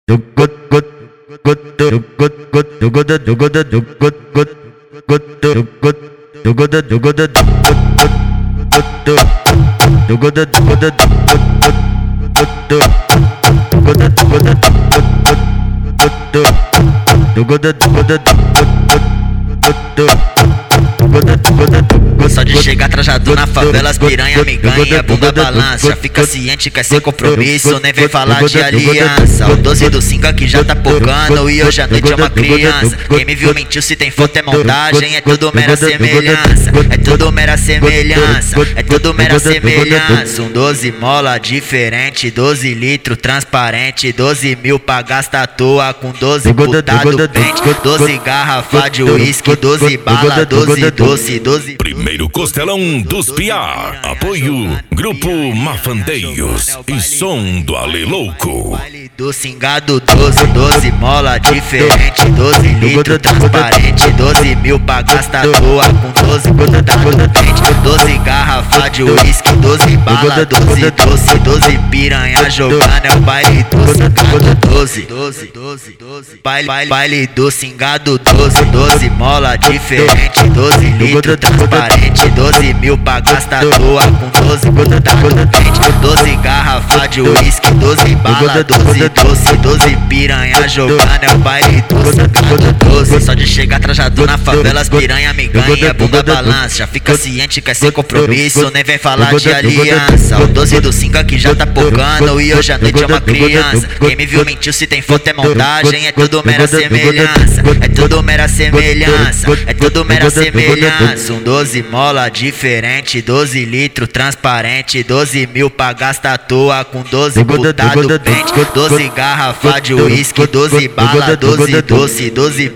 Só de chegar trajado na favela, as piranha me ganha, bunda balança. Já fica ciente, quer ser compromisso, nem vem falar de aliança. O 12 do 5 aqui já tá pocando e hoje à noite é uma criança. Quem me viu mentiu, se tem foto é montagem, é tudo mera semelhança. É tudo mera semelhança, é tudo mera semelhança. Um 12 mola diferente, 12 litros transparente, 12 mil pra gastar à toa com 12 putado pente, 12 garrafa de uísque, 12 bala, 12 doce, 12. Primeiro Costelão dos Piá. Apoio Grupo Mafandeios e som do Ale Louco. Do cingado 12, 12 mola diferente, 12 litros transparente, 12 mil pra gastar à toa com 12 putado pente, 12 garrafa de uísque, 12 bala, 12 doce, 12 piranha jogando, é o baile do cingado 12, 12, 12, 12. Baile do cingado 12, 12 mola diferente, 12 litros transparente, 12 mil pra gastar à toa com 12 putado pente, 12 garrafa de uísque, 12 bala, 12 doce, 12 piranha jogando, é o baile do cingado 12. Só de chegar trajado na favela, as piranha me ganha, bunda balança. Já fica ciente, quer ser compromisso, nem vem falar de aliança. O 12 do 5 aqui já tá pocando e hoje à noite é uma criança. Quem me viu mentiu, se tem foto é montagem, é tudo mera semelhança. É tudo mera semelhança, é tudo mera semelhança. Um 12 mola diferente, 12 litros transparente, 12 mil pra gastar à toa com 12 putado pente, 12 garrafa de uísque, 12 bala, 12 doce, 12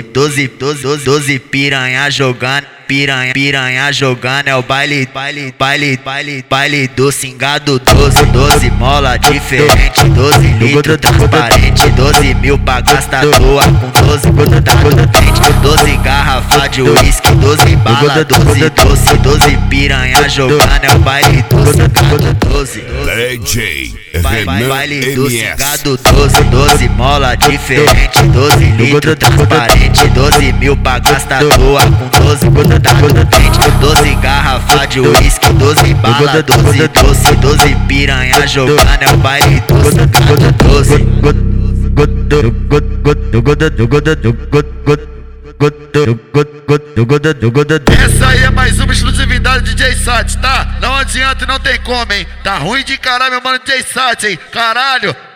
piranha jogando. Piranha jogando, é o baile do cingado 12, 12 mola diferente, 12 litros transparente, 12 mil pra gastar à toa com 12 putado pente, 12 garrafa de uísque, 12 bala, 12 doce, 12 piranha jogando, é o baile do cingado 12, 12. DJ Baile do cingado 12, 12 mola diferente, 12 litros transparente, 12 mil pra gastar à toa com 12 putado pente, 12 garrafa de uísque, 12 bala, 12 doce, 12 piranha jogando, é o baile do cingado 12. Essa aí é mais uma exclusividade de DJ Sat, tá? Não adianta e não tem como, hein? Tá ruim de caralho, meu mano DJ Sat, hein? Caralho!